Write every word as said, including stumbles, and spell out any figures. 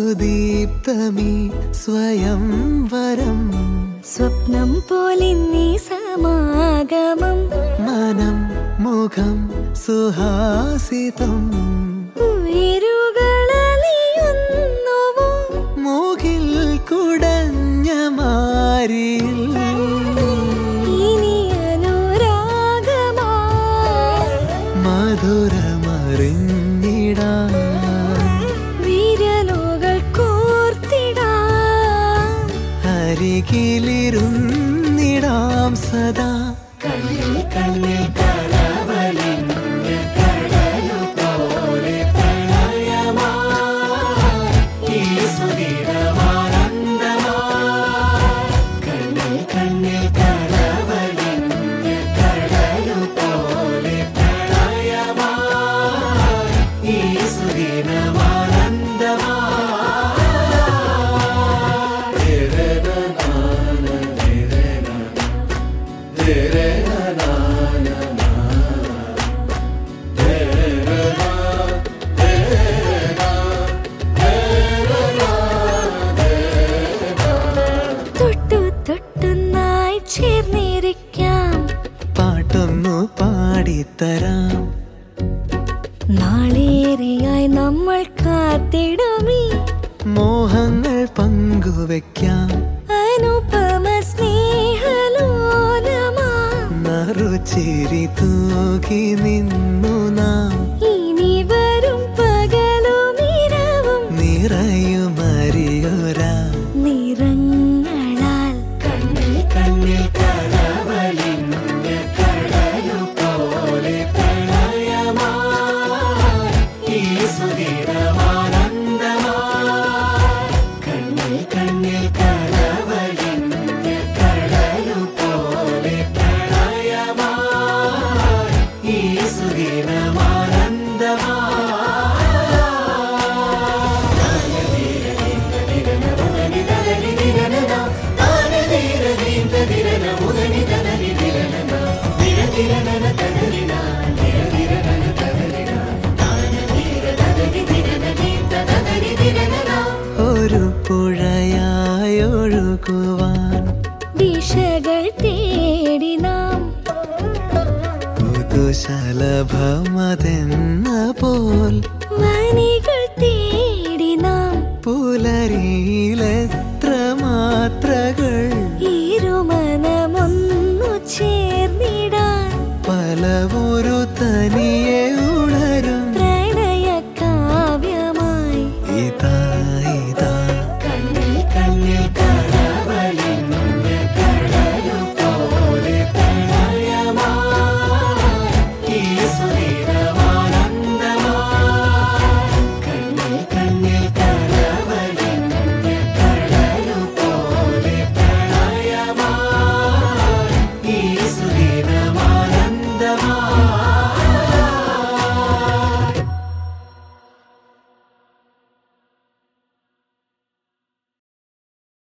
സുദീപ്തമീ സ്വയംവരം സ്വപ്നം പോലെ നീ സമാഗമം മനം മുഖം സുഹാസിതം ഉയരുകളലിയുന്നുവോ മൂകിൽ കുടഞ്ഞ മാരിൽ ഇനി അനുരാഗമാ മധുരമറിഞ്ഞിടാൻ വിരലുകൾ കോർത്തിടാം അരികിലിരുന്നിടാം സദാ കണ്ണിൽ കണ്ണിൽ കലവലിഞ്ഞ കടലു പോലെ പ്രണയമായി ഈ സുദിനമാനന്ദമായി കണ്ണിൽ കണ്ണിൽ കലവലിഞ്ഞ കടലു പോലെ പ്രണയമായി ഈ തൊട്ടു തൊട്ടുന്നായി ചേർന്നിരിക്കാം പാട്ടൊന്നു പാടിത്തരാം നാളേറെയായി നമ്മൾ കാത്തിടുമീ മോഹങ്ങൾ പങ്കുവെക്കാം അനുപമ സ്നേഹലോലമാ നറുചിരി തൂകി നിന്നു നാം ഇനി വരും പകലും ഇരവും നിറയുമറിയൊരാ നിറങ്ങളാൽ കണ്ണിൽ കണ്ണിൽ കലവലിഞ്ഞ കടലു പോലെ പ്രണയമായി ഈ സുദിനമാനന്ദമായി കണ്ണിൽ കണ്ണിൽ കലവലിഞ്ഞ കടലു പോലെ പ്രണയമായി ഈ സുദിനമാനന്ദമായി ഒരു പുഴയായൊഴുകുവാൻ ദിശകൾ തേടി നാം പുതുശലഭമതെന്ന പോൽ വനികൾ തേടി നാം പുലരിയിലെത്തി